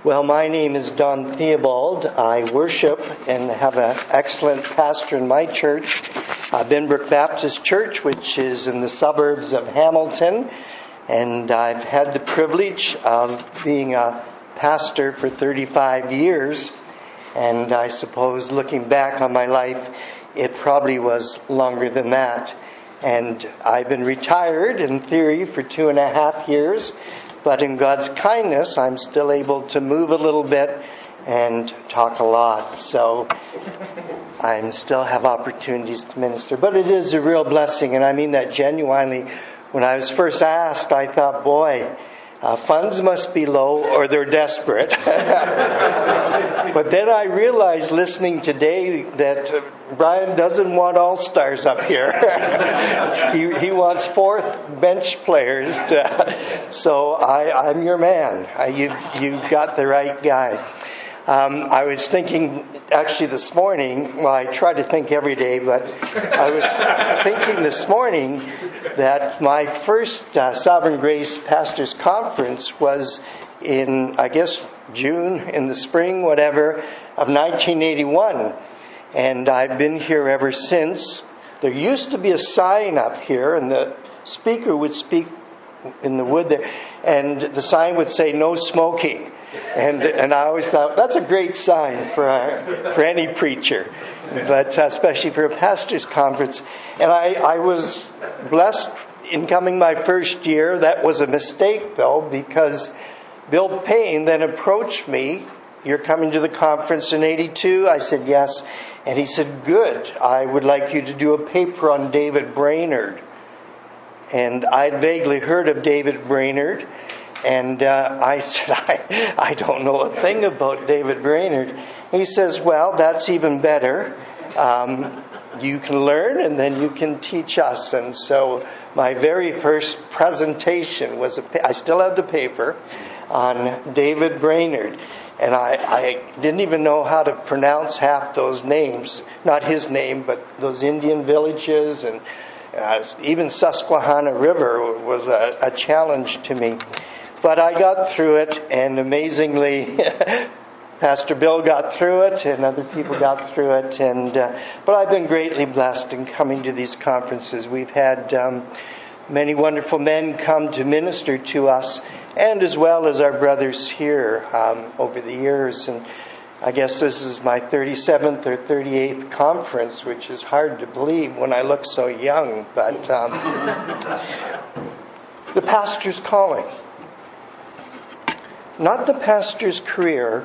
Well, my name is Don Theobald. I worship and have an excellent pastor in my church, Binbrook Baptist Church, which is in the suburbs of Hamilton. And I've had the privilege of being a pastor for 35 years. And I suppose looking back on my life, it probably was longer than that. And I've been retired in theory for 2.5 years. But in God's kindness, I'm still able to move a little bit and talk a lot. So I still have opportunities to minister. But it is a real blessing, and I mean that genuinely. When I was first asked, I thought, boy, funds must be low or they're desperate. But then I realized listening today that Brian doesn't want all-stars up here. He wants fourth bench players. So I'm your man. You've got the right guy. I was thinking, actually this morning, well, I try to think every day, but I was thinking this morning that my first Sovereign Grace Pastors Conference was in, I guess, June, in the spring, whatever, of 1981. And I've been here ever since. There used to be a sign up here, and the speaker would speak in the wood there, and the sign would say, "No smoking." And I always thought, that's a great sign for any preacher, but especially for a pastor's conference. And I was blessed in coming my first year. That was a mistake, though, because Bill Payne then approached me. "You're coming to the conference in 82? I said, "Yes." And he said, "Good. I would like you to do a paper on David Brainerd." And I'd vaguely heard of David Brainerd. And I said, I don't know a thing about David Brainerd. He says, "Well, that's even better. You can learn and then you can teach us." And so my very first presentation was, I still have the paper, on David Brainerd. And I didn't even know how to pronounce half those names. Not his name, but those Indian villages. And even Susquehanna River was a challenge to me. But I got through it, and amazingly, Pastor Bill got through it, and other people got through it. But I've been greatly blessed in coming to these conferences. We've had many wonderful men come to minister to us, and as well as our brothers here over the years. And I guess this is my 37th or 38th conference, which is hard to believe when I look so young. But the pastor's calling. Not the pastor's career,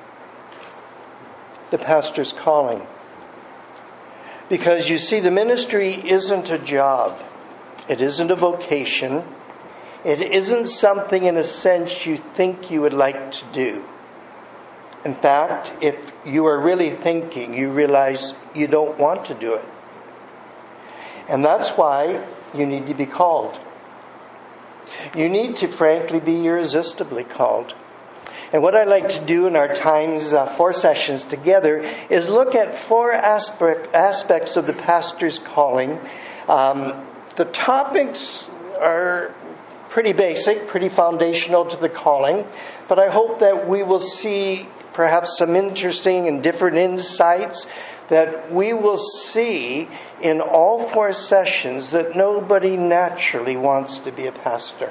the pastor's calling. Because you see, the ministry isn't a job. It isn't a vocation. It isn't something in a sense you think you would like to do. In fact, if you are really thinking, you realize you don't want to do it. And that's why you need to be called. You need to, frankly, be irresistibly called. And what I like to do in our times, 4 sessions together, is look at 4 aspects of the pastor's calling. The topics are pretty basic, pretty foundational to the calling, but I hope that we will see perhaps some interesting and different insights that we will see in all 4 sessions that nobody naturally wants to be a pastor.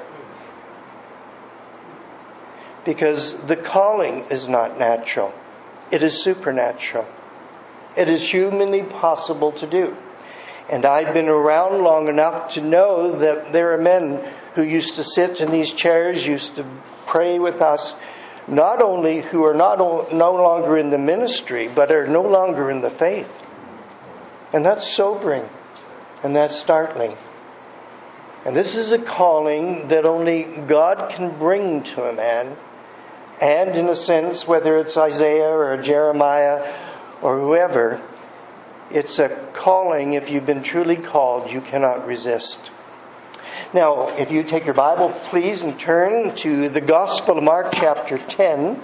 Because the calling is not natural. It is supernatural. It is humanly possible to do. And I've been around long enough to know that there are men who used to sit in these chairs, used to pray with us, not only who are no longer in the ministry, but are no longer in the faith. And that's sobering. And that's startling. And this is a calling that only God can bring to a man. And in a sense, whether it's Isaiah or Jeremiah or whoever, it's a calling, if you've been truly called, you cannot resist. Now, if you take your Bible, please, and turn to the Gospel of Mark chapter 10.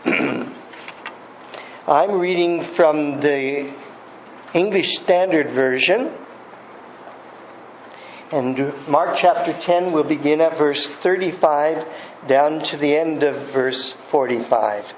I'm reading from the English Standard Version. And Mark chapter 10 will begin at verse 35 down to the end of verse 45.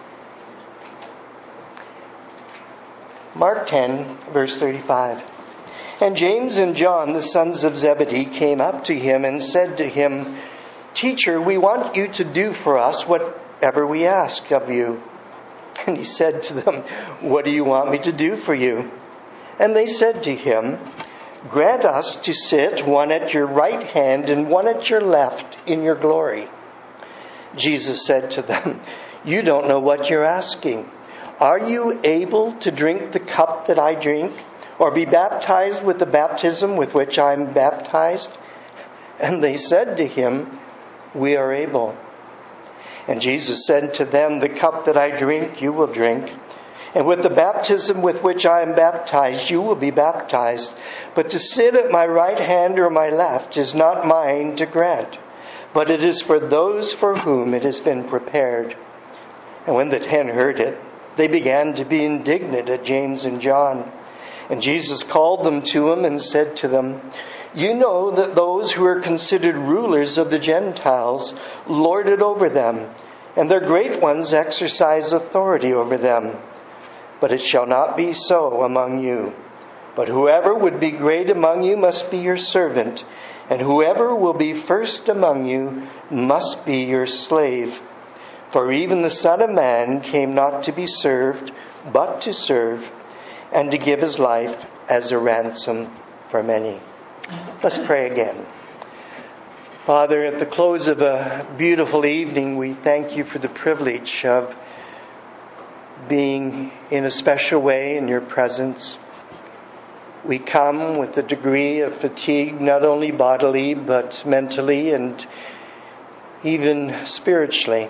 Mark 10, verse 35. And James and John, the sons of Zebedee, came up to him and said to him, Teacher, we want you to do for us whatever we ask of you. And he said to them, What do you want me to do for you? And they said to him, Grant us to sit one at your right hand and one at your left in your glory. Jesus said to them, You don't know what you're asking. Are you able to drink the cup that I drink, or be baptized with the baptism with which I'm baptized? And they said to him, We are able. And Jesus said to them, The cup that I drink, you will drink. And with the baptism with which I am baptized, you will be baptized. But to sit at my right hand or my left is not mine to grant, but it is for those for whom it has been prepared. And when the 10 heard it, they began to be indignant at James and John. And Jesus called them to him and said to them, You know that those who are considered rulers of the Gentiles lord it over them, and their great ones exercise authority over them. But it shall not be so among you. But whoever would be great among you must be your servant, and whoever will be first among you must be your slave. For even the Son of Man came not to be served, but to serve, and to give his life as a ransom for many. Let's pray again. Father, at the close of a beautiful evening, we thank you for the privilege of being in a special way in your presence. We come with a degree of fatigue, not only bodily, but mentally and even spiritually.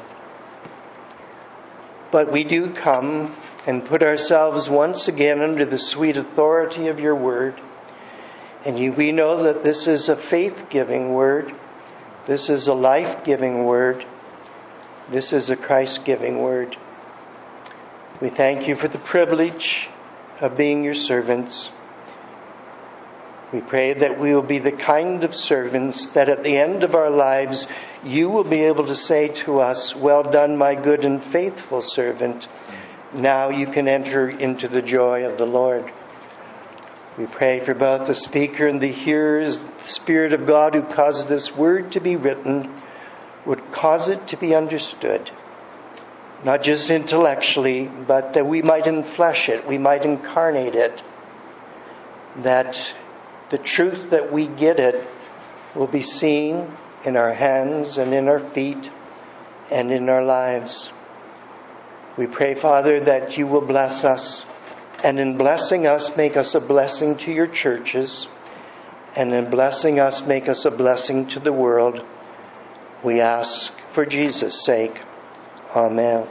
But we do come and put ourselves once again under the sweet authority of your word. And we know that this is a faith-giving word. This is a life-giving word. This is a Christ-giving word. We thank you for the privilege of being your servants. We pray that we will be the kind of servants that at the end of our lives, you will be able to say to us, Well done, my good and faithful servant. Now you can enter into the joy of the Lord. We pray for both the speaker and the hearers. The Spirit of God who caused this word to be written would cause it to be understood. Not just intellectually, but that we might enflesh it, we might incarnate it. That the truth that we get it will be seen in our hands and in our feet and in our lives. We pray, Father, that you will bless us, and in blessing us, make us a blessing to your churches, and in blessing us, make us a blessing to the world. We ask for Jesus' sake. Amen.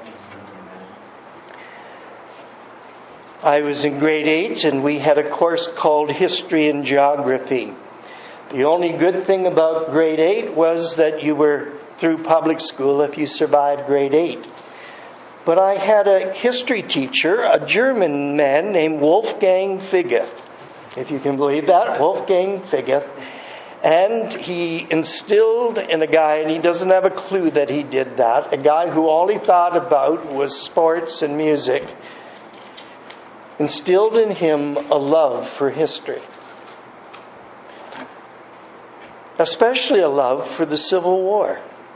I was in grade 8 and we had a course called History and Geography. The only good thing about grade 8 was that you were through public school if you survived grade 8. But I had a history teacher, a German man named Wolfgang Figge. If you can believe that, Wolfgang Figge. And he instilled in a guy, and he doesn't have a clue that he did that, a guy who all he thought about was sports and music, instilled in him a love for history. Especially a love for the Civil War.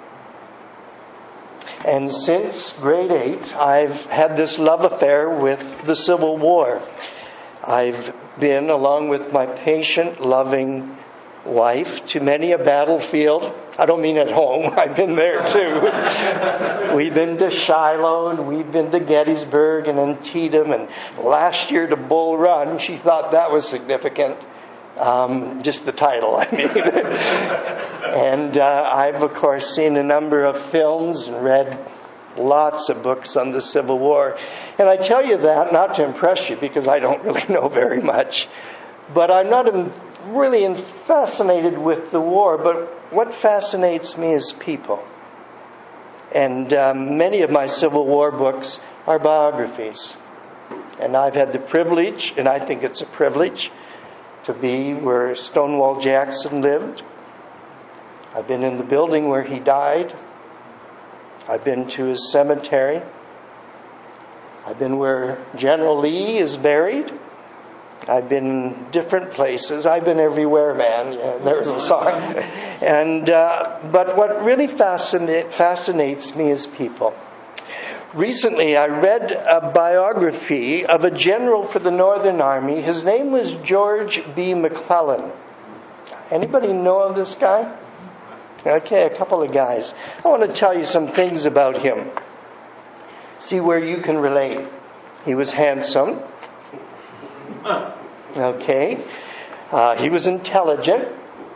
And since grade 8, I've had this love affair with the Civil War. I've been, along with my patient, loving wife, to many a battlefield. I don't mean at home. I've been there too. We've been to Shiloh, and we've been to Gettysburg and Antietam, and last year to Bull Run. She thought that was significant. Just the title, I mean. And I've, of course, seen a number of films and read lots of books on the Civil War. And I tell you that not to impress you, because I don't really know very much. But I'm not really fascinated with the war, but what fascinates me is people. And many of my Civil War books are biographies. And I've had the privilege, and I think it's a privilege, to be where Stonewall Jackson lived. I've been in the building where he died. I've been to his cemetery. I've been where General Lee is buried. I've been in different places. I've been everywhere, man. Yeah, there's a song. But what really fascinates me is people. Recently, I read a biography of a general for the Northern Army. His name was George B. McClellan. Anybody know of this guy? Okay, a couple of guys. I want to tell you some things about him. See where you can relate. He was handsome. Okay. He was intelligent.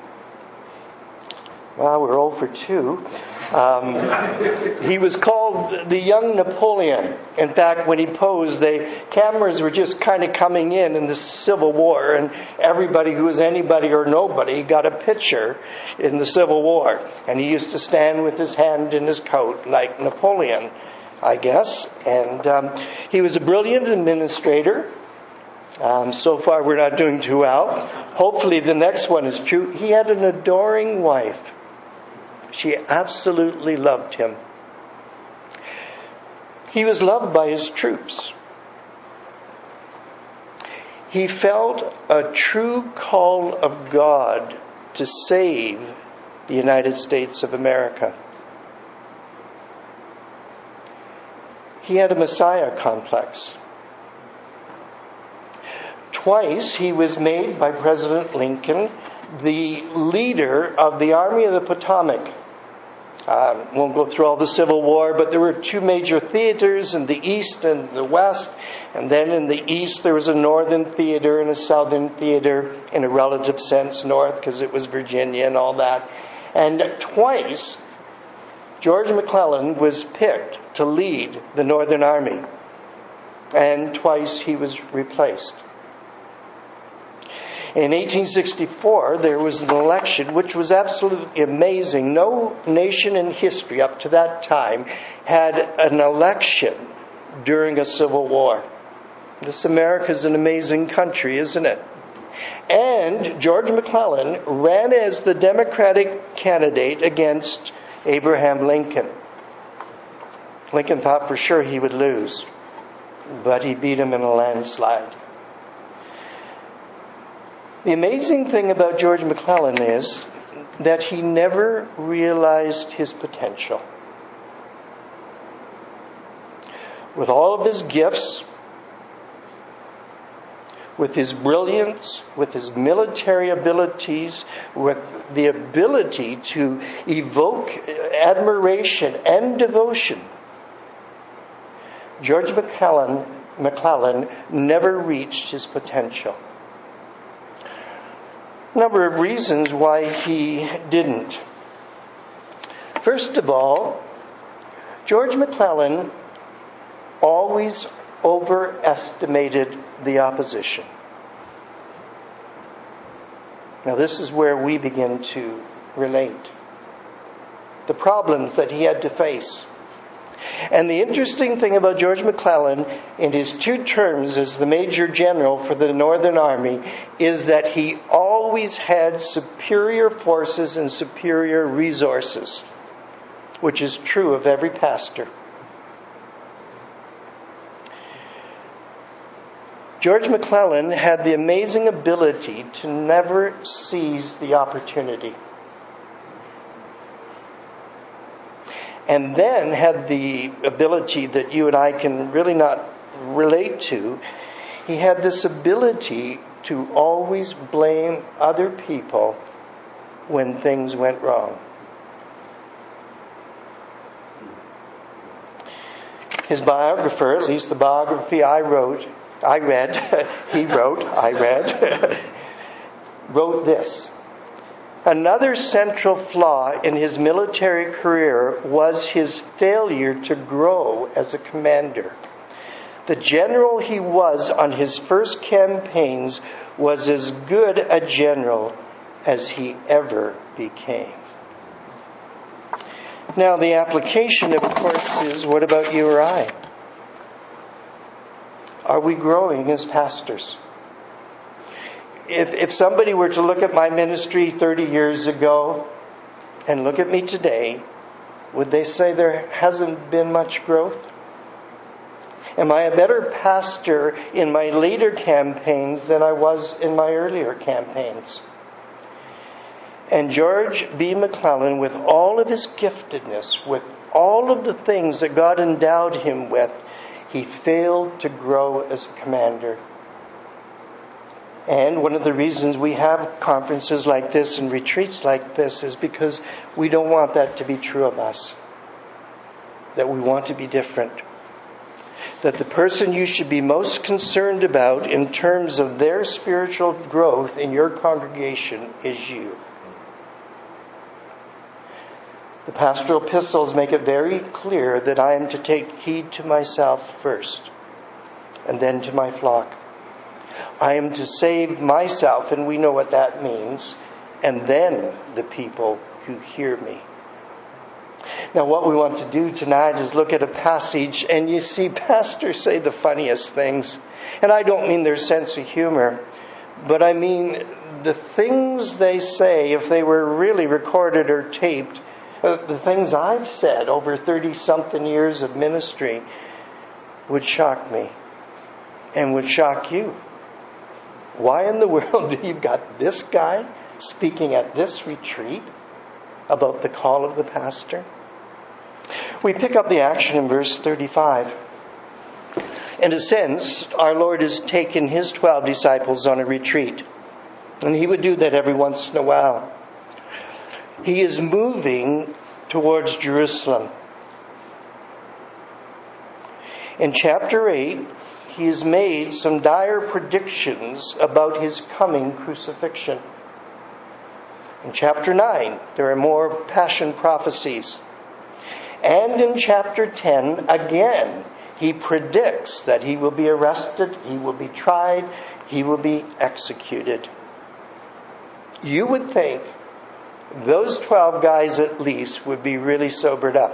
Well, we're 0 for 2. He was called the young Napoleon. In fact, when he posed, the cameras were just kind of coming in the Civil War, and everybody who was anybody or nobody got a picture in the Civil War. And he used to stand with his hand in his coat like Napoleon, I guess. And he was a brilliant administrator. So far, we're not doing too well. Hopefully, the next one is true. He had an adoring wife. She absolutely loved him. He was loved by his troops. He felt a true call of God to save the United States of America. He had a Messiah complex. Twice he was made by President Lincoln the leader of the Army of the Potomac. Won't go through all the Civil War, but there were 2 major theaters in the East and the West. And then in the East there was a Northern theater and a Southern theater, in a relative sense, North, because it was Virginia and all that. And twice George McClellan was picked to lead the Northern Army. And twice he was replaced. In 1864, there was an election which was absolutely amazing. No nation in history up to that time had an election during a civil war. This America is an amazing country, isn't it? And George McClellan ran as the Democratic candidate against Abraham Lincoln. Lincoln thought for sure he would lose, but he beat him in a landslide. The amazing thing about George McClellan is that he never realized his potential. With all of his gifts, with his brilliance, with his military abilities, with the ability to evoke admiration and devotion, George McClellan never reached his potential. A number of reasons why he didn't. First of all, George McClellan always overestimated the opposition. Now, this is where we begin to relate. The problems that he had to face. And the interesting thing about George McClellan in his 2 terms as the Major General for the Northern Army is that he always had superior forces and superior resources, which is true of every pastor. George McClellan had the amazing ability to never seize the opportunity. And then had the ability that you and I can really not relate to. He had this ability to always blame other people when things went wrong. His biographer, at least the biography I read, wrote this. Another central flaw in his military career was his failure to grow as a commander. The general he was on his first campaigns was as good a general as he ever became. Now, the application, of course, is what about you or I? Are we growing as pastors? If somebody were to look at my ministry 30 years ago and look at me today, Would they say there hasn't been much growth? Am I a better pastor in my later campaigns than I was in my earlier campaigns? And George B. McClellan, with all of his giftedness, with all of the things that God endowed him with, he failed to grow as a commander. And one of the reasons we have conferences like this and retreats like this is because we don't want that to be true of us. That we want to be different. That the person you should be most concerned about in terms of their spiritual growth in your congregation is you. The pastoral epistles make it very clear that I am to take heed to myself first, and then to my flock. I am to save myself, and we know what that means, and then the people who hear me. Now, what we want to do tonight is look at a passage, and you see pastors say the funniest things. And I don't mean their sense of humor, but I mean the things they say, if they were really recorded or taped, the things I've said over 30-something years of ministry would shock me and would shock you. Why in the world do you got this guy speaking at this retreat about the call of the pastor? We pick up the action in verse 35. In a sense, our Lord has taken his 12 disciples on a retreat. And he would do that every once in a while. He is moving towards Jerusalem. In chapter 8, he has made some dire predictions about his coming crucifixion. In chapter 9, there are more passion prophecies. And in chapter 10, again, he predicts that he will be arrested, he will be tried, he will be executed. You would think those 12 guys at least would be really sobered up.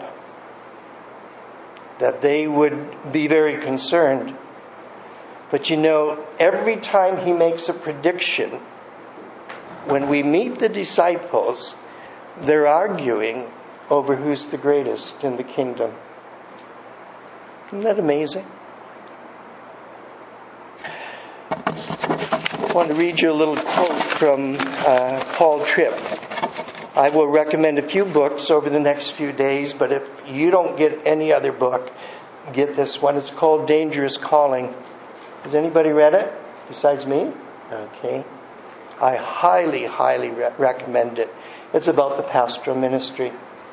That they would be very concerned. But you know, every time he makes a prediction, when we meet the disciples, they're arguing over who's the greatest in the kingdom. Isn't that amazing? I want to read you a little quote from Paul Tripp. I will recommend a few books over the next few days, but if you don't get any other book, get this one. It's called Dangerous Calling. Has anybody read it besides me? Okay. I highly, highly recommend it. It's about the pastoral ministry.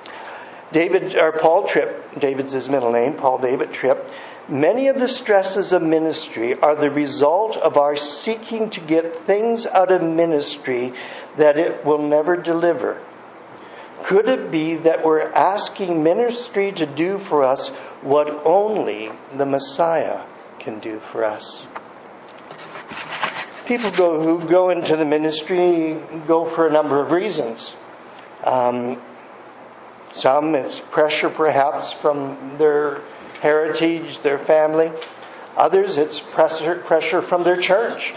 Paul Tripp, David's his middle name, Paul David Tripp. Many of the stresses of ministry are the result of our seeking to get things out of ministry that it will never deliver. Could it be that we're asking ministry to do for us what only the Messiah can do for us? People who go into the ministry go for a number of reasons. Some, it's pressure perhaps from their heritage, their family. Others, it's pressure from their church.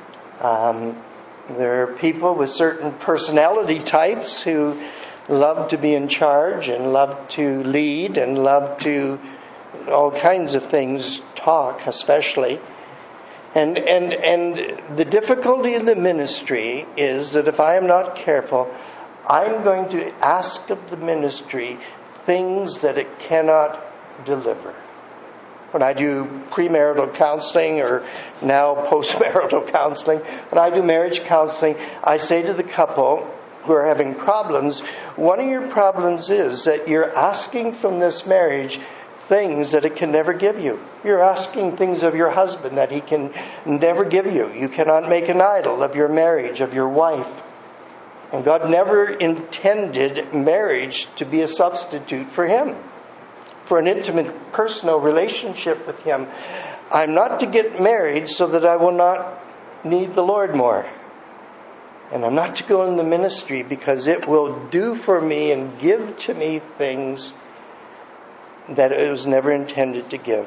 There are people with certain personality types who love to be in charge and love to lead and love to all kinds of things, talk especially. And the difficulty in the ministry is that if I am not careful, I'm going to ask of the ministry things that it cannot deliver. When I do premarital counseling or now postmarital counseling, when I do marriage counseling, I say to the couple who are having problems, one of your problems is that you're asking from this marriage things that it can never give you. You're asking things of your husband that he can never give you. You cannot make an idol of your marriage, of your wife. And God never intended marriage to be a substitute for him, for an intimate personal relationship with him. I'm not to get married so that I will not need the Lord more. And I'm not to go in the ministry because it will do for me and give to me things that it was never intended to give.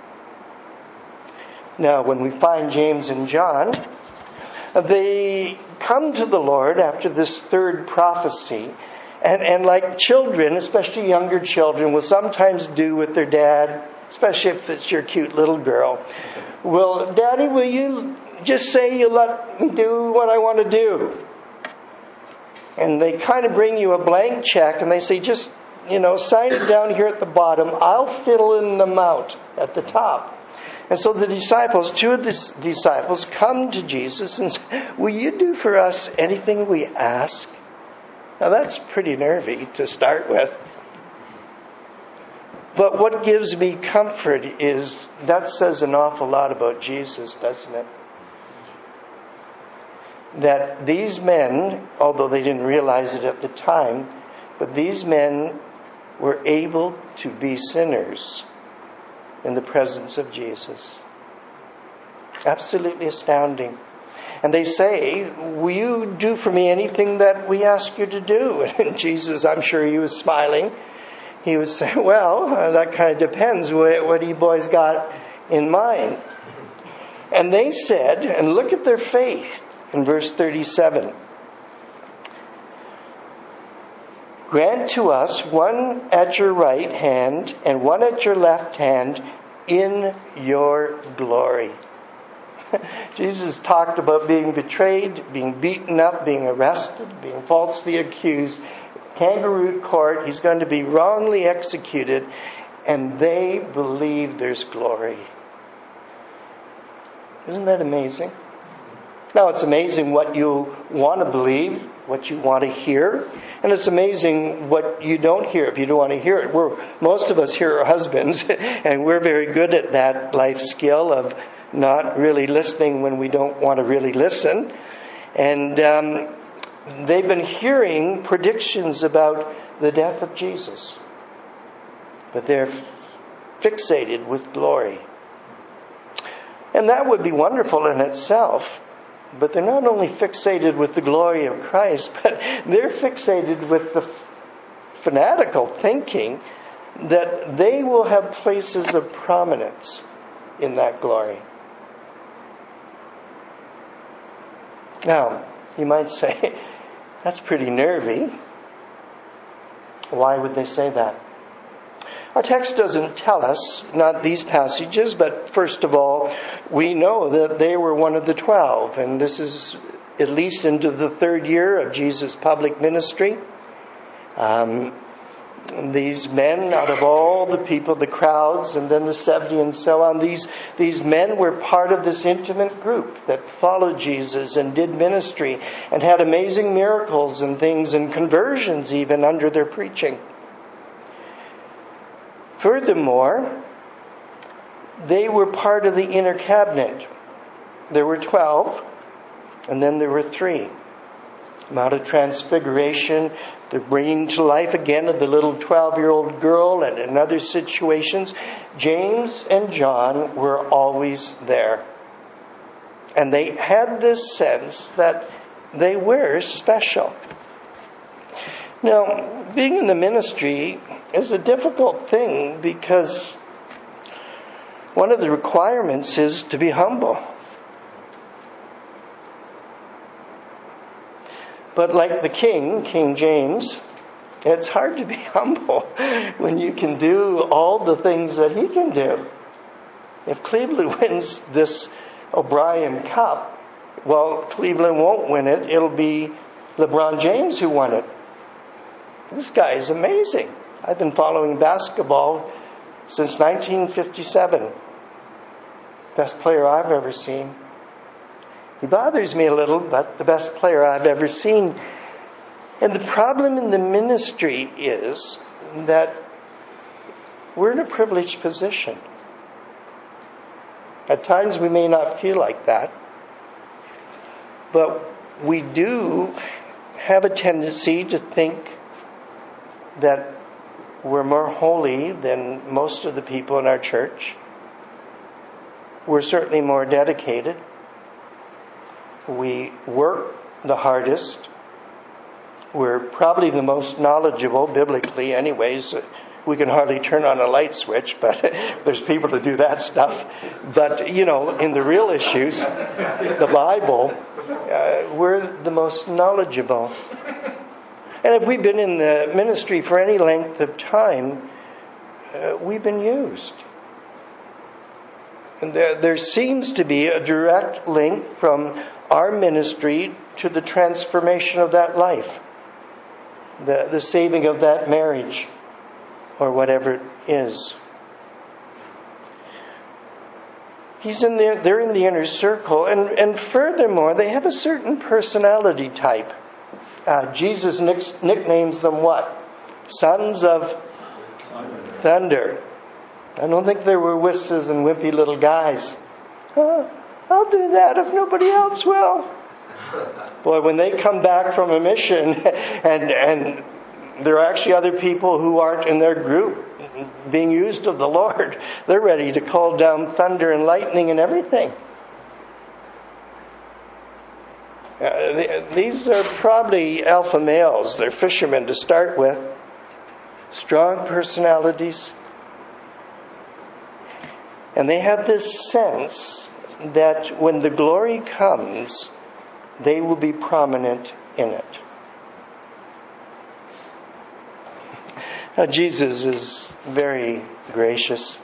Now, when we find James and John, they come to the Lord after this third prophecy, And like children, especially younger children, will sometimes do with their dad, especially if it's your cute little girl. Well, Daddy, will you just say you'll let me do what I want to do? And they kind of bring you a blank check and they say, just, sign it down here at the bottom. I'll fill in the amount at the top. And so the disciples, two of the disciples, come to Jesus and say, will you do for us anything we ask? Now that's pretty nervy to start with. But what gives me comfort is that says an awful lot about Jesus, doesn't it? That these men, although they didn't realize it at the time, but these men were able to be sinners in the presence of Jesus. Absolutely astounding. And they say, will you do for me anything that we ask you to do? And Jesus, I'm sure he was smiling. He would say, well, that kind of depends. What do you boys got in mind? And they said, and look at their faith in verse 37. Grant to us one at your right hand and one at your left hand in your glory. Jesus talked about being betrayed, being beaten up, being arrested, being falsely accused. Kangaroo court, he's going to be wrongly executed, and they believe there's glory. Isn't that amazing? Now, it's amazing what you want to believe, what you want to hear, and it's amazing what you don't hear if you don't want to hear it. Most of us here are husbands, and we're very good at that life skill of not really listening when we don't want to really listen. And they've been hearing predictions about the death of Jesus, but they're fixated with glory. And that would be wonderful in itself. But they're not only fixated with the glory of Christ, but they're fixated with the fanatical thinking that they will have places of prominence in that glory. Now, you might say, that's pretty nervy. Why would they say that? Our text doesn't tell us, not these passages, but first of all, we know that they were one of the 12, and this is at least into the third year of Jesus' public ministry. These men, out of all the people, the crowds, and then the 70 and so on, these men were part of this intimate group that followed Jesus and did ministry and had amazing miracles and things and conversions even under their preaching. Furthermore, they were part of the inner cabinet. There were 12, and then there were 3. Mount of Transfiguration, the bringing to life again of the little 12-year-old girl, and in other situations, James and John were always there. And they had this sense that they were special. Now, being in the ministry is a difficult thing because one of the requirements is to be humble. But like the King James, it's hard to be humble when you can do all the things that he can do. If Cleveland wins this O'Brien Cup, well, Cleveland won't win it. It'll be LeBron James who won it. This guy is amazing. I've been following basketball since 1957. Best player I've ever seen. He bothers me a little, but the best player I've ever seen. And the problem in the ministry is that we're in a privileged position. At times we may not feel like that, but we do have a tendency to think that we're more holy than most of the people in our church. We're certainly more dedicated. We work the hardest. We're probably the most knowledgeable, biblically anyways. We can hardly turn on a light switch, but there's people to do that stuff. But, in the real issues, the Bible, we're the most knowledgeable. And if we've been in the ministry for any length of time, we've been used. And there seems to be a direct link from our ministry to the transformation of that life, the saving of that marriage, or whatever it is. They're in the inner circle, and furthermore, they have a certain personality type. Jesus nicknames them what? Sons of Thunder. I don't think they were whisses and wimpy little guys. I'll do that if nobody else will. Boy, when they come back from a mission and there are actually other people who aren't in their group being used of the Lord, they're ready to call down thunder and lightning and everything. These are probably alpha males. They're fishermen to start with. Strong personalities. And they have this sense that when the glory comes, they will be prominent in it. Now, Jesus is very gracious.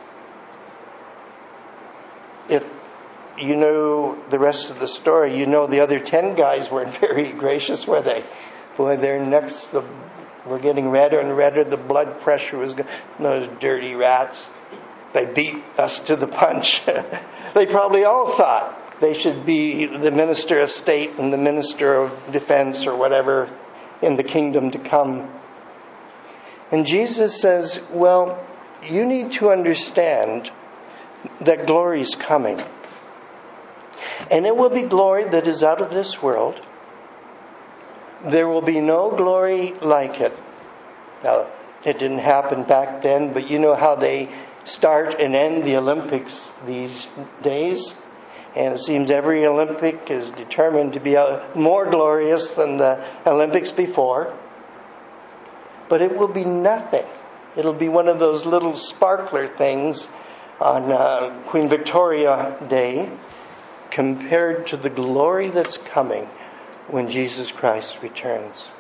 If you know the rest of the story, you know the other 10 guys weren't very gracious, were they? Boy, their necks were getting redder and redder. The blood pressure was going. Those dirty rats. They beat us to the punch. They probably all thought they should be the minister of state and the minister of defense or whatever in the kingdom to come. And Jesus says, well, you need to understand that glory is coming. And it will be glory that is out of this world. There will be no glory like it. Now, it didn't happen back then, but you know how they start and end the Olympics these days. And it seems every Olympic is determined to be more glorious than the Olympics before. But it will be nothing. It'll be one of those little sparkler things on Queen Victoria Day compared to the glory that's coming when Jesus Christ returns.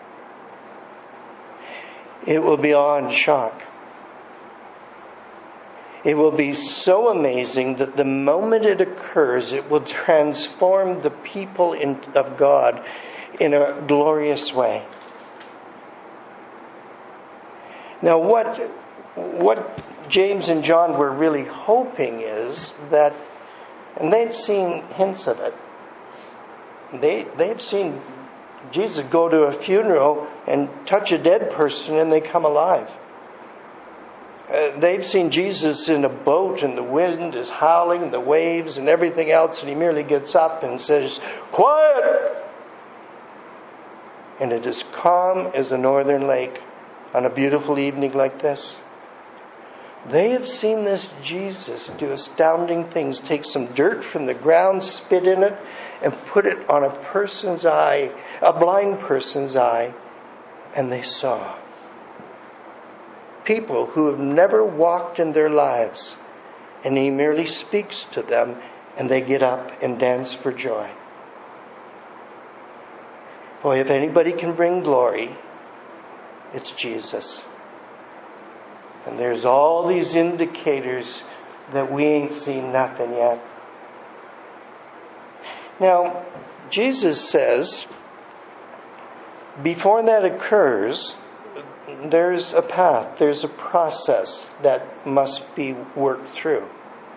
It will be awe and shock. It will be so amazing that the moment it occurs, it will transform the people of God in a glorious way. Now, what James and John were really hoping is that, and they'd seen hints of it, they've seen Jesus go to a funeral and touch a dead person and they come alive. They've seen Jesus in a boat and the wind is howling, the waves and everything else, and he merely gets up and says, "Quiet!" And it is calm as a northern lake on a beautiful evening like this. They have seen this Jesus do astounding things, take some dirt from the ground, spit in it, and put it on a person's eye, a blind person's eye, and they saw. People who have never walked in their lives, and he merely speaks to them, and they get up and dance for joy. Boy, if anybody can bring glory, it's Jesus. And there's all these indicators that we ain't seen nothing yet. Now, Jesus says, before that occurs, there's a path, there's a process that must be worked through.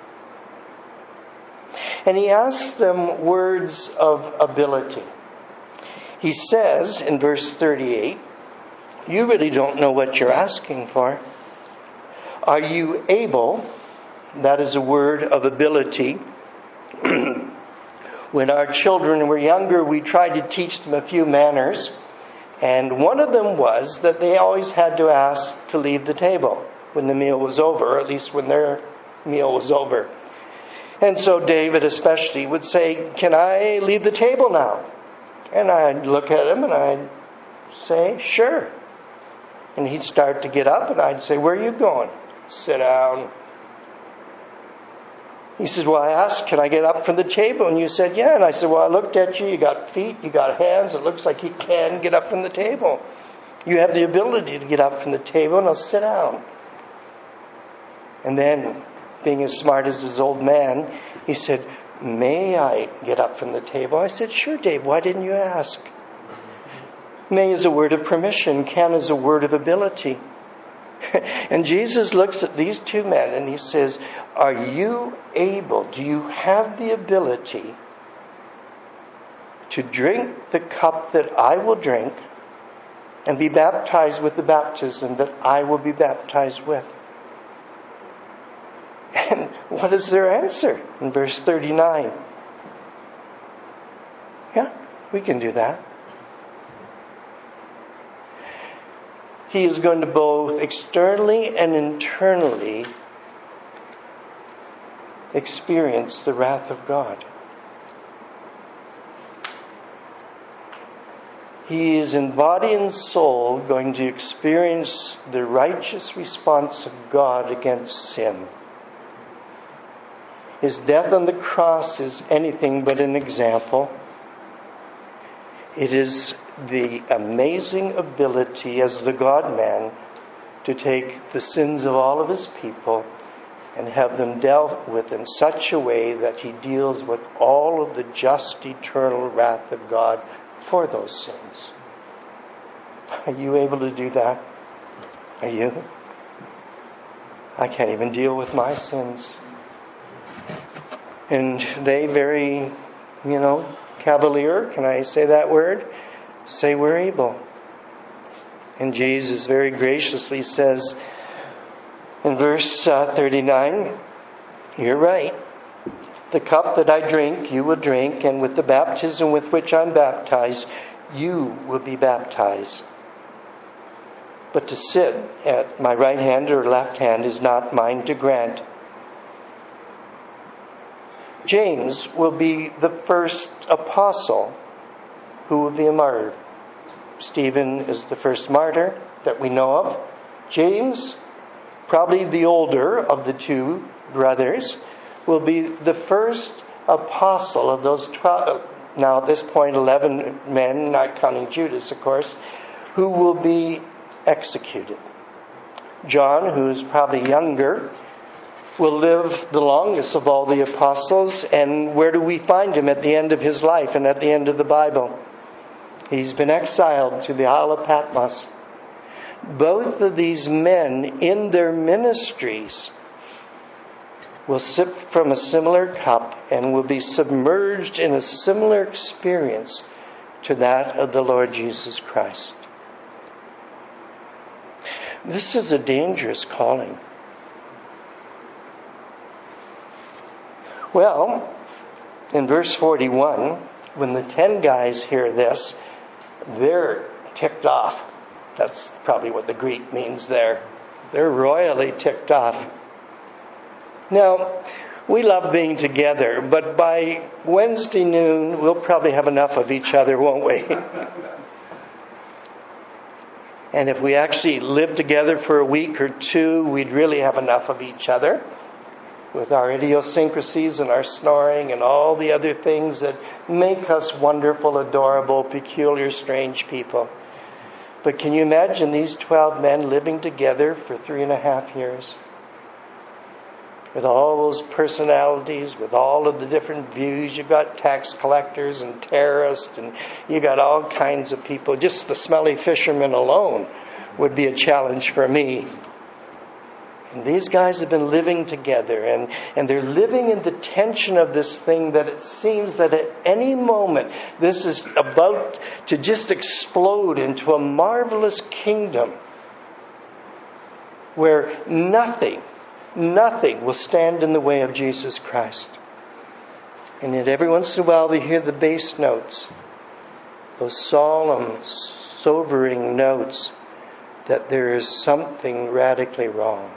And he asks them words of ability. He says in verse 38, you really don't know what you're asking for. Are you able? That is a word of ability. When our children were younger, we tried to teach them a few manners. And one of them was that they always had to ask to leave the table when the meal was over, or at least when their meal was over. And so David especially would say, "Can I leave the table now?" And I'd look at him and I'd say, "Sure." And he'd start to get up and I'd say, "Where are you going?" "Sit down." He said, "Well, I asked, can I get up from the table?" And you said, "Yeah." And I said, "Well, I looked at you. You got feet, you got hands. It looks like you can get up from the table." You have the ability to get up from the table, and I'll sit down. And then, being as smart as his old man, he said, may I get up from the table? I said, sure, Dave, why didn't you ask? May is a word of permission. Can is a word of ability. And Jesus looks at these two men and he says, are you able, do you have the ability to drink the cup that I will drink and be baptized with the baptism that I will be baptized with? And what is their answer in verse 39? Yeah, we can do that. He is going to both externally and internally experience the wrath of God. He is in body and soul going to experience the righteous response of God against sin. His death on the cross is anything but an example. It is the amazing ability as the God-man to take the sins of all of his people and have them dealt with in such a way that he deals with all of the just eternal wrath of God for those sins. Are you able to do that? Are you? I can't even deal with my sins. And they very, cavalier, can I say that word? Say we're able. And Jesus very graciously says in verse 39, you're right. The cup that I drink, you will drink, and with the baptism with which I'm baptized, you will be baptized. But to sit at my right hand or left hand is not mine to grant. James will be the first apostle who will be martyred. Stephen is the first martyr that we know of. James, probably the older of the two brothers, will be the first apostle of those 12, now at this point 11 men, not counting Judas, of course, who will be executed. John, who's probably younger, will live the longest of all the apostles. And where do we find him at the end of his life and at the end of the Bible? He's been exiled to the Isle of Patmos. Both of these men in their ministries will sip from a similar cup and will be submerged in a similar experience to that of the Lord Jesus Christ. This is a dangerous calling. Well, in verse 41, when the 10 guys hear this, they're ticked off. That's probably what the Greek means there. They're royally ticked off. Now, we love being together, but by Wednesday noon, we'll probably have enough of each other, won't we? And if we actually live together for a week or two, we'd really have enough of each other, with our idiosyncrasies and our snoring and all the other things that make us wonderful, adorable, peculiar, strange people. But can you imagine these 12 men living together for 3.5 years? With all those personalities, with all of the different views. You've got tax collectors and terrorists, and you got all kinds of people. Just the smelly fishermen alone would be a challenge for me. And these guys have been living together, and they're living in the tension of this thing that it seems that at any moment this is about to just explode into a marvelous kingdom where nothing will stand in the way of Jesus Christ. And yet every once in a while they hear the bass notes, those solemn, sobering notes that there is something radically wrong.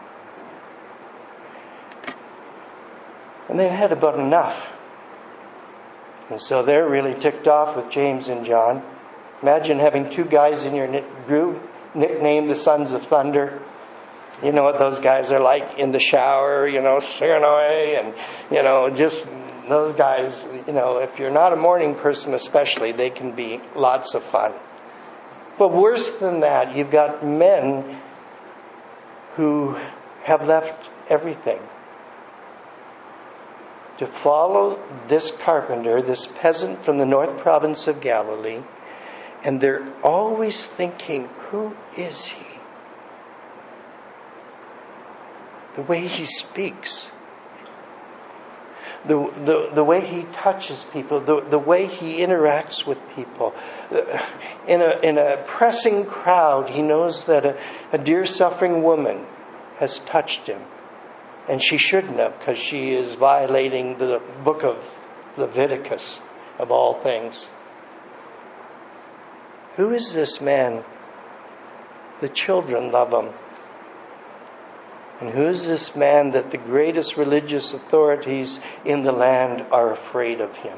And they've had about enough. And so they're really ticked off with James and John. Imagine having two guys in your group nicknamed the Sons of Thunder. You know what those guys are like in the shower, Cernoi, and, just those guys, if you're not a morning person especially, they can be lots of fun. But worse than that, you've got men who have left everything to follow this carpenter, this peasant from the North Province of Galilee, and they're always thinking, who is he? The way he speaks, the way he touches people, the way he interacts with people. In a pressing crowd, he knows that a dear suffering woman has touched him. And she shouldn't have, because she is violating the book of Leviticus, of all things. Who is this man? The children love him. And who is this man that the greatest religious authorities in the land are afraid of him?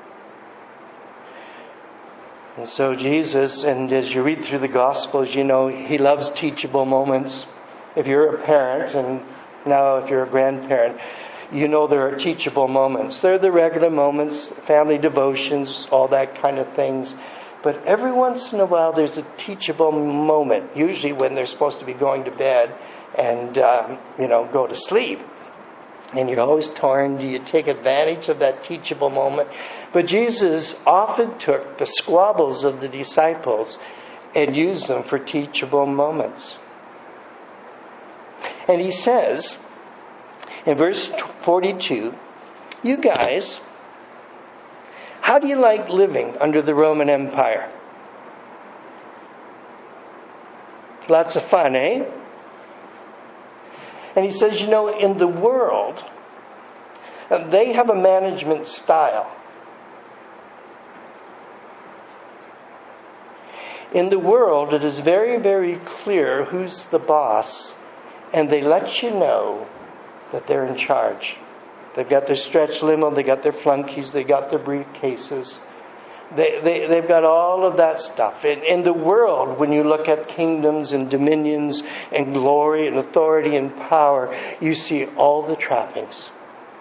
And so Jesus, and as you read through the Gospels, you know, he loves teachable moments. If you're a parent, and now if you're a grandparent, you know there are teachable moments. They're the regular moments, family devotions, all that kind of things. But every once in a while there's a teachable moment, usually when they're supposed to be going to bed and, go to sleep. And you're always torn. Do you take advantage of that teachable moment? But Jesus often took the squabbles of the disciples and used them for teachable moments. And he says, in verse 42, you guys, how do you like living under the Roman Empire? Lots of fun, eh? And he says, in the world, they have a management style. In the world, it is very, very clear who's the boss, and they let you know that they're in charge. They've got their stretch limo, they got their flunkies, they got their briefcases. They've got all of that stuff. In the world, when you look at kingdoms and dominions and glory and authority and power, you see all the trappings.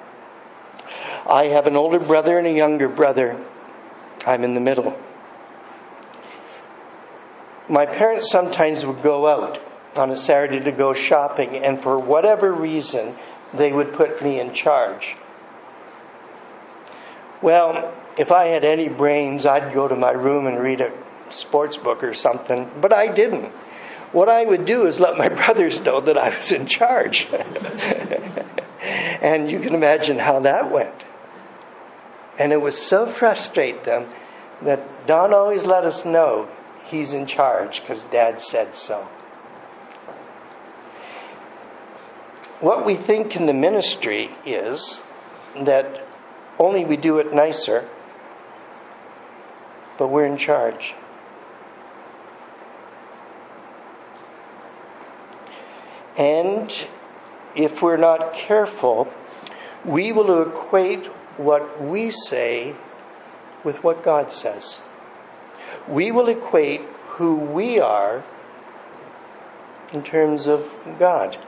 I have an older brother and a younger brother. I'm in the middle. My parents sometimes would go out on a Saturday to go shopping, and for whatever reason, they would put me in charge. Well, if I had any brains, I'd go to my room and read a sports book or something, but I didn't. What I would do is let my brothers know that I was in charge. And you can imagine how that went. And it was so frustrating them that Don always let us know he's in charge because Dad said so. What we think in the ministry is that only we do it nicer, but we're in charge. And if we're not careful, we will equate what we say with what God says. We will equate who we are in terms of God.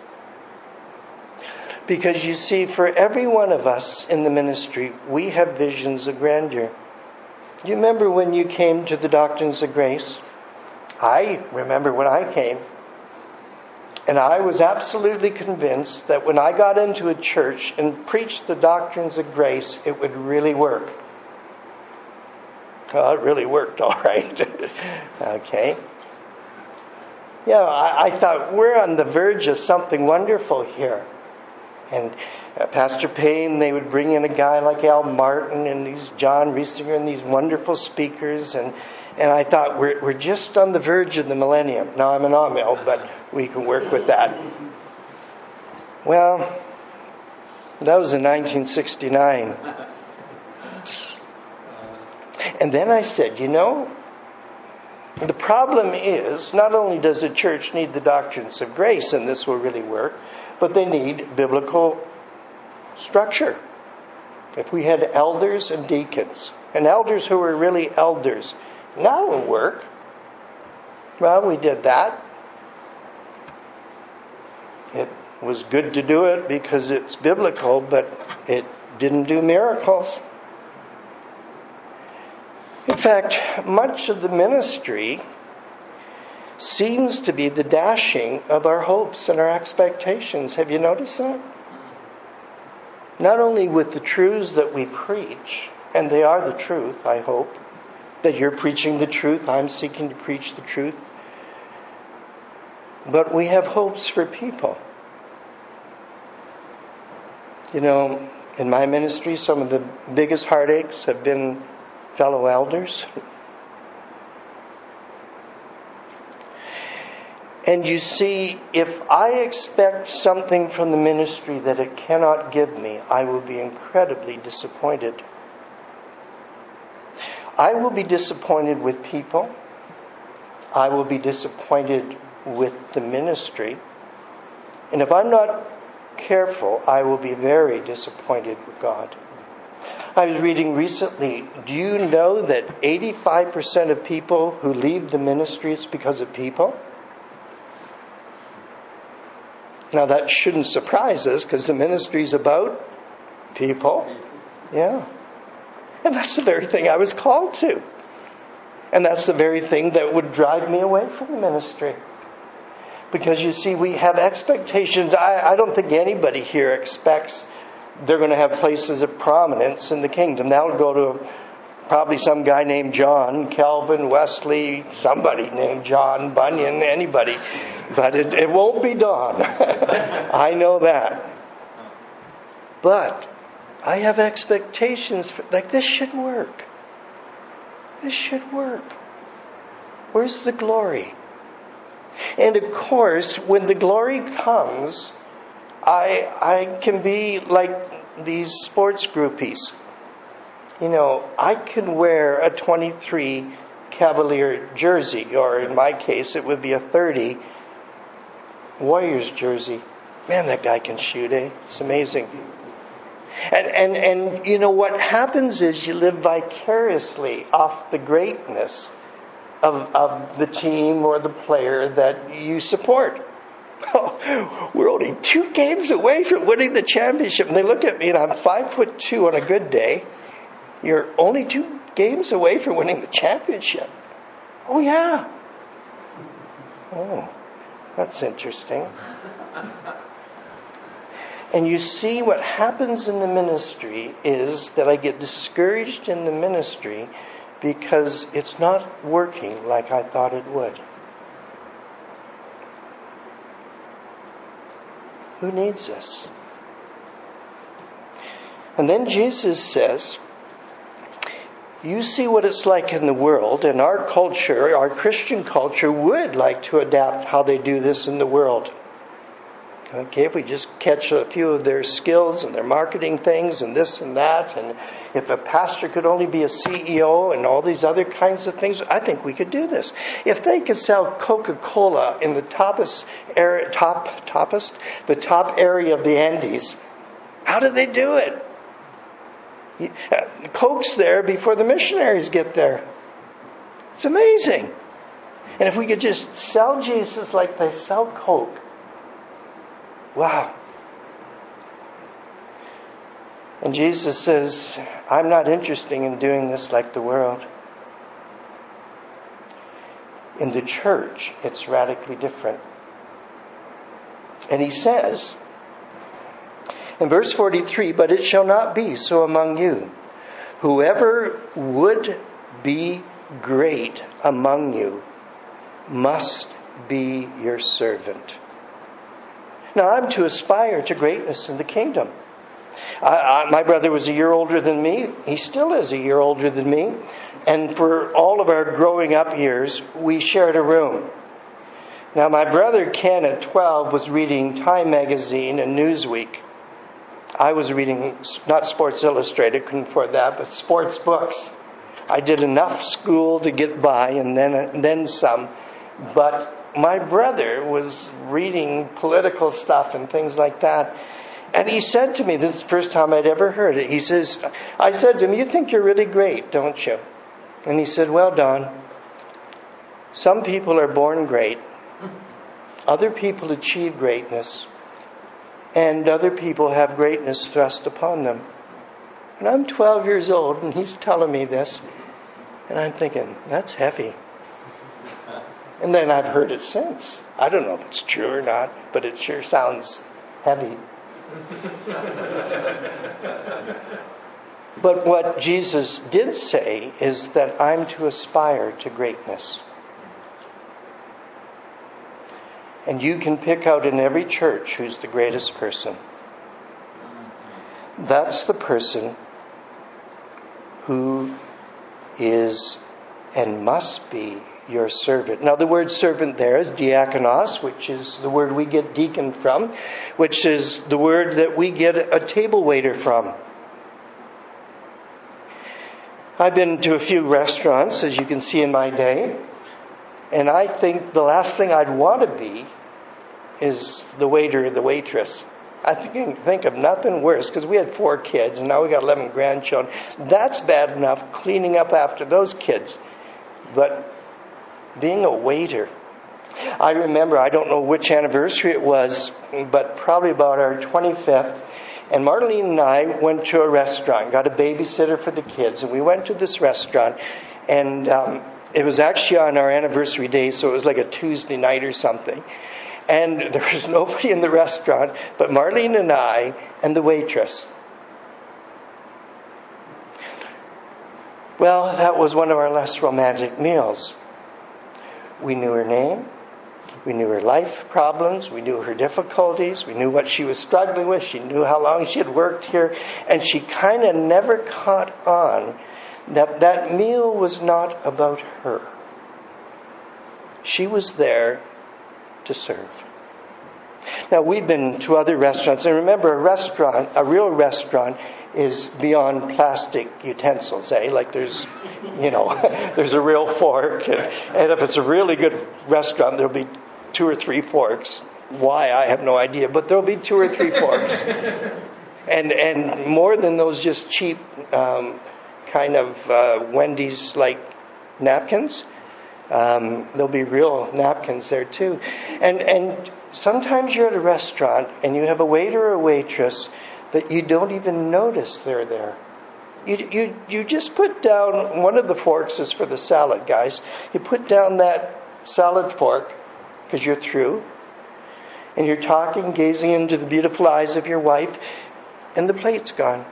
Because you see, for every one of us in the ministry, we have visions of grandeur. Do you remember when you came to the Doctrines of Grace? I remember when I came. And I was absolutely convinced that when I got into a church and preached the Doctrines of Grace, it would really work. Well, it really worked, all right. Okay. Yeah, I thought we're on the verge of something wonderful here. And Pastor Payne, they would bring in a guy like Al Martin and these John Riesinger and these wonderful speakers. And I thought, we're just on the verge of the millennium. Now I'm an Amil, but we can work with that. Well, that was in 1969. And then I said, the problem is, not only does the church need the Doctrines of Grace, and this will really work, but they need biblical structure. If we had elders and deacons, and elders who were really elders, that would work. Well, we did that. It was good to do it because it's biblical, but it didn't do miracles. In fact, much of the ministry seems to be the dashing of our hopes and our expectations. Have you noticed that? Not only with the truths that we preach, and they are the truth, I hope, that you're preaching the truth, I'm seeking to preach the truth, but we have hopes for people. You know, in my ministry, some of the biggest heartaches have been fellow elders. And you see, if I expect something from the ministry that it cannot give me, I will be incredibly disappointed. I will be disappointed with people. I will be disappointed with the ministry. And if I'm not careful, I will be very disappointed with God. I was reading recently, do you know that 85% of people who leave the ministry, it's because of people? Now that shouldn't surprise us because the ministry is about people. Yeah. And that's the very thing I was called to. And that's the very thing that would drive me away from the ministry. Because you see, we have expectations. I don't think anybody here expects they're going to have places of prominence in the kingdom. That'll go to probably some guy named John, Calvin, Wesley, somebody named John, Bunyan, anybody. But it won't be Don. I know that. But I have expectations like this should work. This should work. Where's the glory? And of course, when the glory comes, I can be like these sports groupies. You know, I can wear a 23 Cavalier jersey, or in my case, it would be a 30 Warriors jersey. Man, that guy can shoot, eh? It's amazing. And you know what happens is you live vicariously off the greatness of the team or the player that you support. Oh, we're only 2 games away from winning the championship. And they look at me and I'm 5'2" on a good day. You're only 2 games away from winning the championship. Oh, yeah. Oh, that's interesting. And you see what happens in the ministry is that I get discouraged in the ministry because it's not working like I thought it would. Who needs us? And then Jesus says, you see what it's like in the world, and our culture, our Christian culture, would like to adapt how they do this in the world. Okay, if we just catch a few of their skills and their marketing things and this and that, and if a pastor could only be a CEO and all these other kinds of things, I think we could do this. If they could sell Coca-Cola in the top area of the Andes, how do they do it? Coke's there before the missionaries get there. It's amazing. And if we could just sell Jesus like they sell Coke, wow. And Jesus says, I'm not interested in doing this like the world. In the church, it's radically different. And he says, in verse 43, but it shall not be so among you. Whoever would be great among you must be your servant. Now, I'm to aspire to greatness in the kingdom. My brother was a year older than me. He still is a year older than me. And for all of our growing up years, we shared a room. Now, my brother Ken at 12 was reading Time magazine and Newsweek. I was reading, not Sports Illustrated, couldn't afford that, but sports books. I did enough school to get by and then some. But my brother was reading political stuff and things like that. And he said to me, this is the first time I'd ever heard it. He says, I said to him, you think you're really great, don't you? And he said, well, Don, some people are born great. Other people achieve greatness. And other people have greatness thrust upon them. And I'm 12 years old and he's telling me this. And I'm thinking, that's heavy. And then I've heard it since. I don't know if it's true or not, but it sure sounds heavy. But what Jesus did say is that I'm to aspire to greatness. And you can pick out in every church who's the greatest person. That's the person who is and must be your servant. Now the word servant there is diakonos, which is the word we get deacon from, which is the word that we get a table waiter from. I've been to a few restaurants, as you can see in my day, and I think the last thing I'd want to be is the waiter or the waitress. I can think of nothing worse, because we had 4 kids and now we got 11 grandchildren. That's bad enough, cleaning up after those kids. But being a waiter, I remember, I don't know which anniversary it was, but probably about our 25th, and Marlene and I went to a restaurant, got a babysitter for the kids, and we went to this restaurant, and it was actually on our anniversary day, so it was like a Tuesday night or something. And there was nobody in the restaurant but Marlene and I and the waitress. Well, that was one of our less romantic meals. We knew her name. We knew her life problems. We knew her difficulties. We knew what she was struggling with. She knew how long she had worked here. And she kind of never caught on that that meal was not about her. She was there to serve. Now, we've been to other restaurants, and remember, a real restaurant is beyond plastic utensils, Like there's, there's a real fork, and if it's a really good restaurant, there'll be 2 or 3 forks. Why, I have no idea, but there'll be 2 or 3 forks. And more than those just cheap Wendy's-like napkins. There'll be real napkins there too. And sometimes you're at a restaurant and you have a waiter or a waitress that you don't even notice they're there. You just put down, one of the forks is for the salad, guys. You put down that salad fork because you're through. And you're talking, gazing into the beautiful eyes of your wife, and the plate's gone.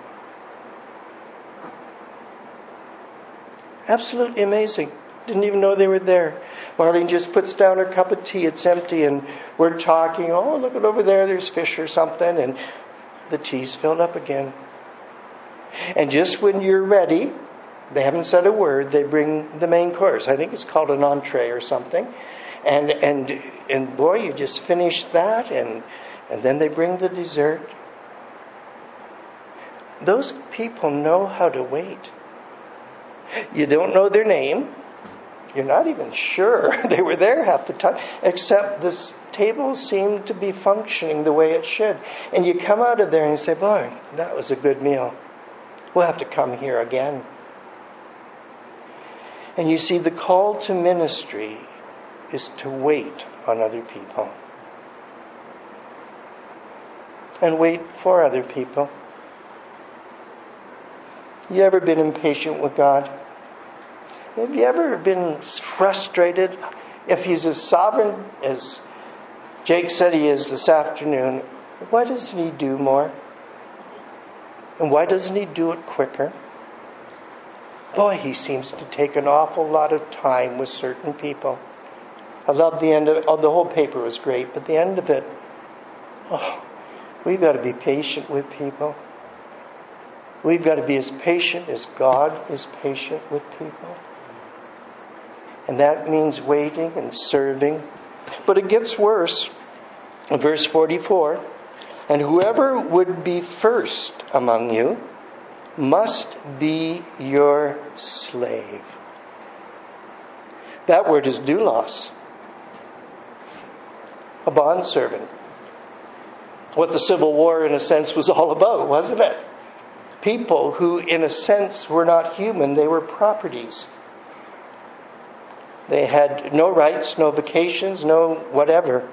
Absolutely amazing. Didn't even know they were there. Marlene just puts down her cup of tea. It's empty, and we're talking. Oh, look at over there. There's fish or something, and the tea's filled up again. And just when you're ready, they haven't said a word. They bring the main course. I think it's called an entree or something. And boy, you just finish that, and then they bring the dessert. Those people know how to wait. You don't know their name. You're not even sure they were there half the time, except this table seemed to be functioning the way it should. And you come out of there and you say, boy, that was a good meal. We'll have to come here again. And you see, the call to ministry is to wait on other people. And wait for other people. You ever been impatient with God? Have you ever been frustrated? If He's as sovereign as Jake said He is this afternoon, why doesn't He do more? And why doesn't He do it quicker? Boy, He seems to take an awful lot of time with certain people. I love the end of the whole paper was great, but the end of it, we've got to be patient with people. We've got to be as patient as God is patient with people. And that means waiting and serving. But it gets worse. In verse 44, and whoever would be first among you must be your slave. That word is doulos. A bondservant. What the Civil War, in a sense, was all about, wasn't it? People who, in a sense, were not human. They were properties. They had no rights, no vacations, no whatever.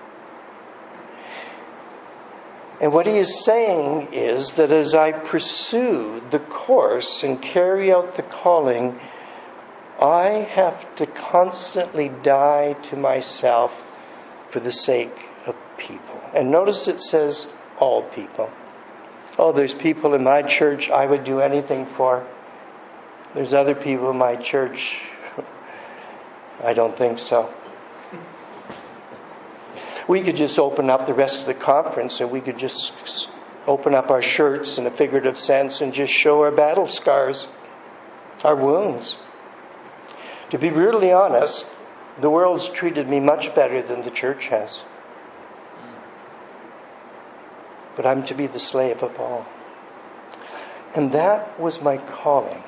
And what he is saying is that as I pursue the course and carry out the calling I have to constantly die to myself for the sake of people. And notice it says all people. Oh, there's people in my church I would do anything for. There's other people in my church, I don't think so. We could just open up the rest of the conference and we could just open up our shirts in a figurative sense and just show our battle scars, our wounds. To be brutally honest, the world's treated me much better than the church has. But I'm to be the slave of all. And that was my calling.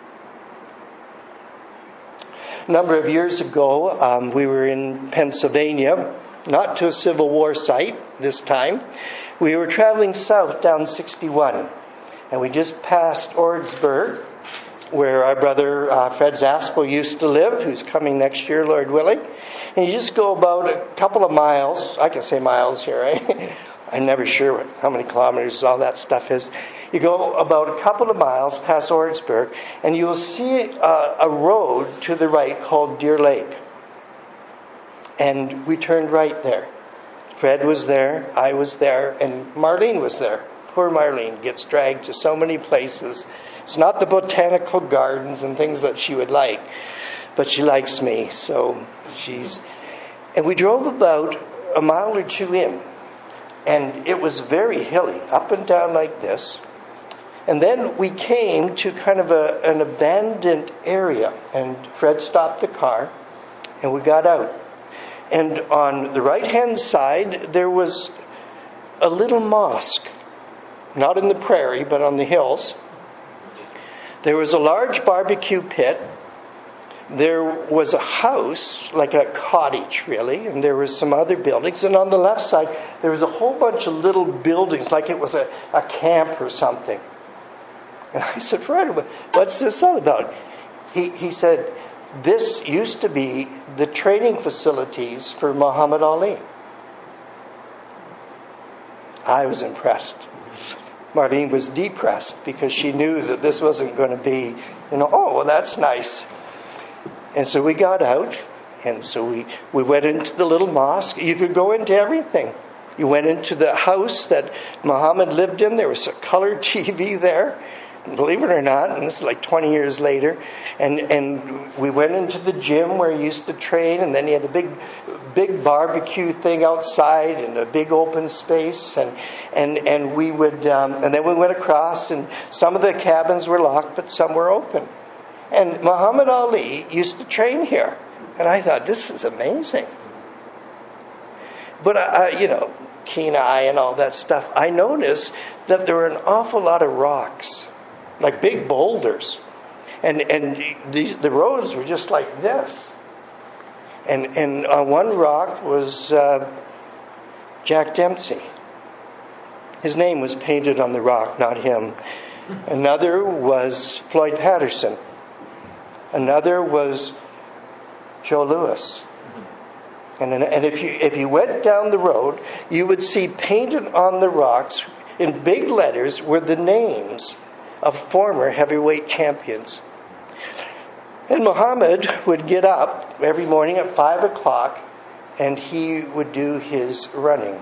A number of years ago, we were in Pennsylvania, not to a Civil War site this time. We were traveling south down 61, and we just passed Ordsburg, where our brother Fred Zaspel used to live, who's coming next year, Lord willing. And you just go about a couple of miles. I can say miles here, right? I'm never sure how many kilometers all that stuff is. You go about a couple of miles past Ordsburg, and you'll see a road to the right called Deer Lake. And we turned right there. Fred was there, I was there, and Marlene was there. Poor Marlene gets dragged to so many places. It's not the botanical gardens and things that she would like, but she likes me, so And we drove about a mile or two in, and it was very hilly, up and down like this. And then we came to kind of an abandoned area, and Fred stopped the car, and we got out. And on the right-hand side, there was a little mosque, not in the prairie, but on the hills. There was a large barbecue pit. There was a house, like a cottage, really, and there was some other buildings. And on the left side, there was a whole bunch of little buildings, like it was a camp or something. And I said, Fred, what's this all about? He said, this used to be the training facilities for Muhammad Ali. I was impressed. Marlene was depressed because she knew that this wasn't going to be, oh, well, that's nice. And so we got out, and so we went into the little mosque. You could go into everything. You went into the house that Muhammad lived in. There was a color TV there. Believe it or not, and this is like 20 years later, and we went into the gym where he used to train, and then he had a big barbecue thing outside and a big open space, and we would and then we went across, and some of the cabins were locked, but some were open. And Muhammad Ali used to train here, and I thought, this is amazing. But keen eye and all that stuff, I noticed that there were an awful lot of rocks, like big boulders, and the roads were just like this. And on one rock was Jack Dempsey. His name was painted on the rock, not him. Another was Floyd Patterson. Another was Joe Louis. And if you went down the road, you would see painted on the rocks in big letters were the names of former heavyweight champions. And Muhammad would get up every morning at 5 o'clock and he would do his running.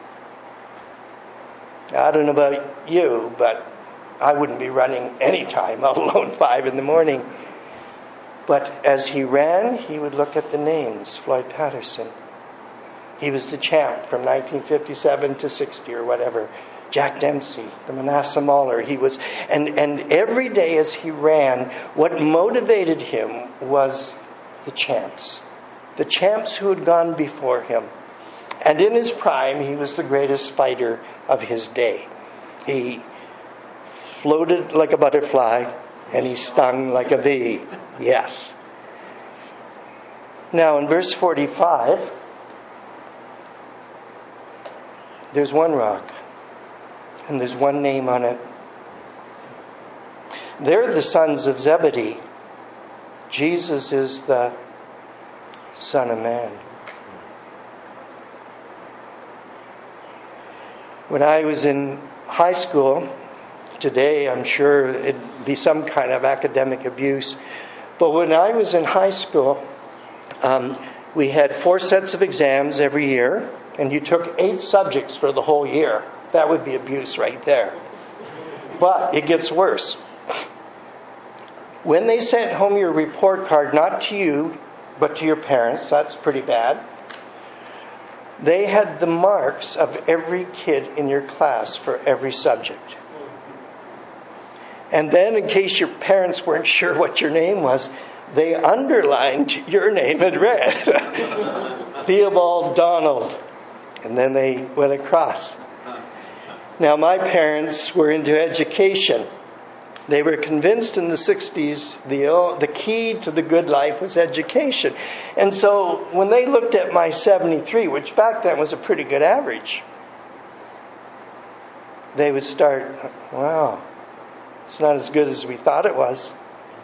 I don't know about you, but I wouldn't be running any time, let alone 5 in the morning. But as he ran, he would look at the names. Floyd Patterson. He was the champ from 1957 to 60 or whatever. Jack Dempsey, the Manasseh Mauler. He was, and every day as he ran, what motivated him was the champs who had gone before him. And in his prime, he was the greatest fighter of his day. He floated like a butterfly, and he stung like a bee. Yes. Now in verse 45, there's one rock, and there's one name on it. They're the sons of Zebedee. Jesus is the Son of Man. When I was in high school, today I'm sure it'd be some kind of academic abuse, But when I was in high school, we had 4 sets of exams every year, and you took 8 subjects for the whole year. That would be abuse right there. But it gets worse. When they sent home your report card, not to you, but to your parents, that's pretty bad, they had the marks of every kid in your class for every subject. And then, in case your parents weren't sure what your name was, they underlined your name in red. Theobald Donald. And then they went across. Now, my parents were into education. They were convinced in the 60s the key to the good life was education. And so when they looked at my 73, which back then was a pretty good average, they would start, wow, it's not as good as we thought it was.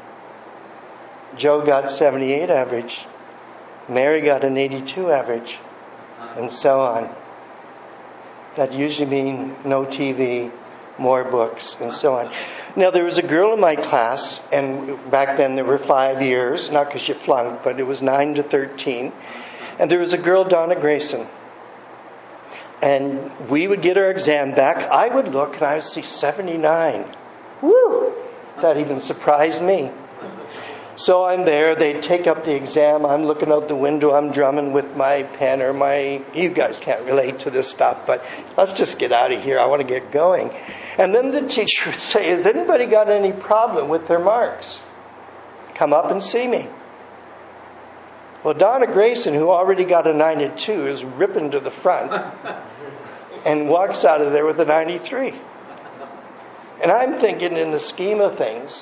Joe got 78 average. Mary got an 82 average. And so on. That usually means no TV, more books, and so on. Now, there was a girl in my class, and back then there were 5 years, not because you flunked, but it was 9 to 13. And there was a girl, Donna Grayson. And we would get our exam back. I would look, and I would see 79. Woo! That even surprised me. So I'm there, they take up the exam, I'm looking out the window, I'm drumming with my pen or you guys can't relate to this stuff, but let's just get out of here, I want to get going. And then the teacher would say, has anybody got any problem with their marks? Come up and see me. Well, Donna Grayson, who already got a 92, is ripping to the front and walks out of there with a 93. And I'm thinking, in the scheme of things,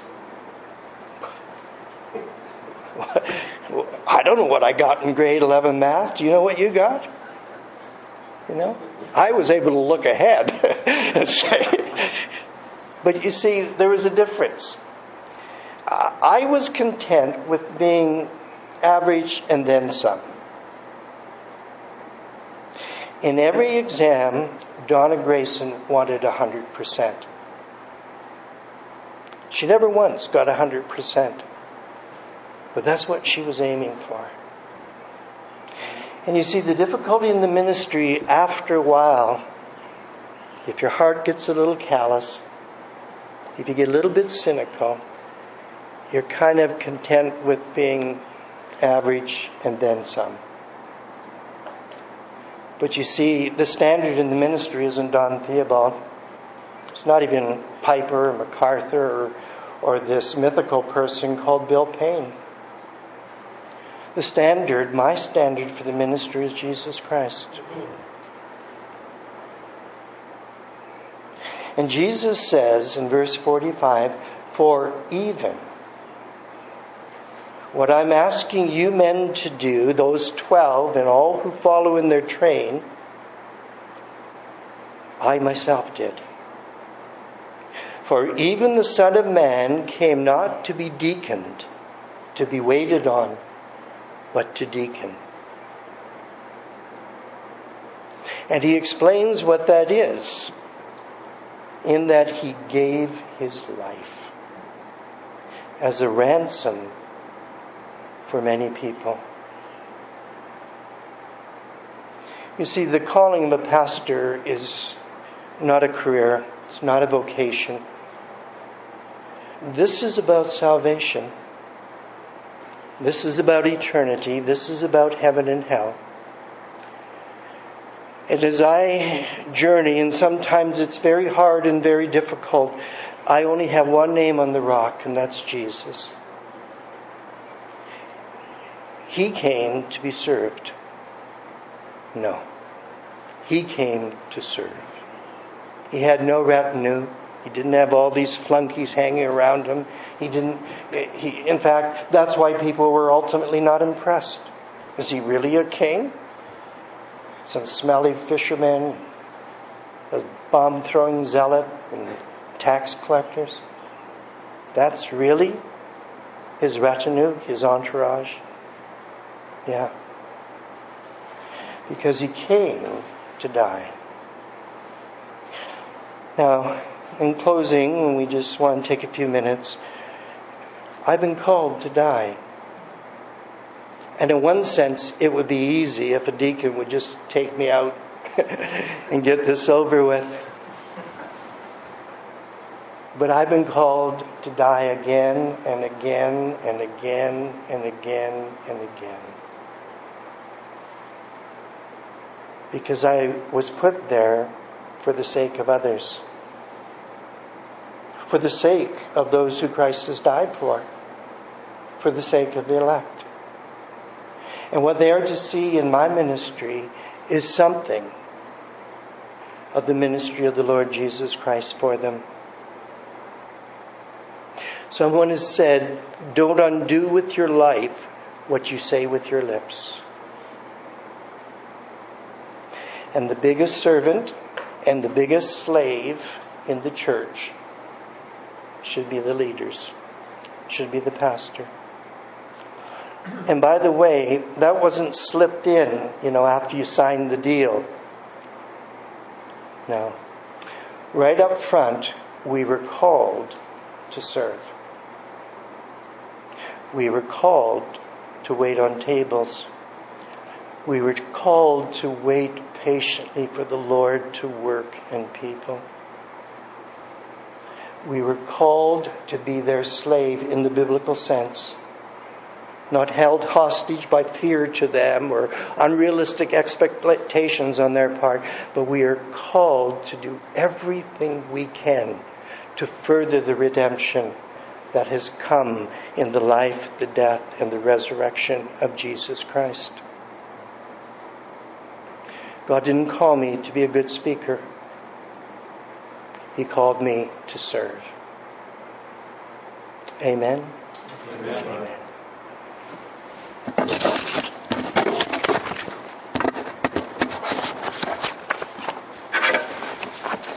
I don't know what I got in grade 11 math. Do you know what you got? You know? I was able to look ahead and say. But you see, there was a difference. I was content with being average and then some. In every exam, Donna Grayson wanted 100%. She never once got 100%. But that's what she was aiming for. And you see, the difficulty in the ministry after a while, if your heart gets a little callous, if you get a little bit cynical, you're kind of content with being average and then some. But you see, the standard in the ministry isn't Don Theobald. It's not even Piper or MacArthur or this mythical person called Bill Payne. The standard, my standard for the ministry is Jesus Christ. And Jesus says in verse 45, for even what I'm asking you men to do, those 12 and all who follow in their train, I myself did. For even the Son of Man came not to be deaconed, to be waited on, but to deacon. And he explains what that is, in that he gave his life as a ransom for many people. You see, the calling of a pastor is not a career, it's not a vocation. This is about salvation. This is about eternity. This is about heaven and hell. And as I journey, and sometimes it's very hard and very difficult, I only have one name on the rock, and that's Jesus. He came to be served. No. He came to serve. He had no retinue. He didn't have all these flunkies hanging around him. In fact, that's why people were ultimately not impressed. Is he really a king? Some smelly fishermen, a bomb-throwing zealot, and tax collectors? That's really his retinue, his entourage? Yeah. Because he came to die. Now, in closing, we just want to take a few minutes. I've been called to die. And in one sense, it would be easy if a deacon would just take me out and get this over with. But I've been called to die again and again and again and again and again. Because I was put there for the sake of others. For the sake of those who Christ has died for. For the sake of the elect. And what they are to see in my ministry is something of the ministry of the Lord Jesus Christ for them. Someone has said, don't undo with your life what you say with your lips. And the biggest servant and the biggest slave in the church should be the leaders, should be the pastor. And by the way, that wasn't slipped in, after you signed the deal. No. Right up front, we were called to serve. We were called to wait on tables. We were called to wait patiently for the Lord to work in people. We were called to be their slave in the biblical sense. Not held hostage by fear to them or unrealistic expectations on their part, but we are called to do everything we can to further the redemption that has come in the life, the death, and the resurrection of Jesus Christ. God didn't call me to be a good speaker. He called me to serve. Amen? Amen. Amen.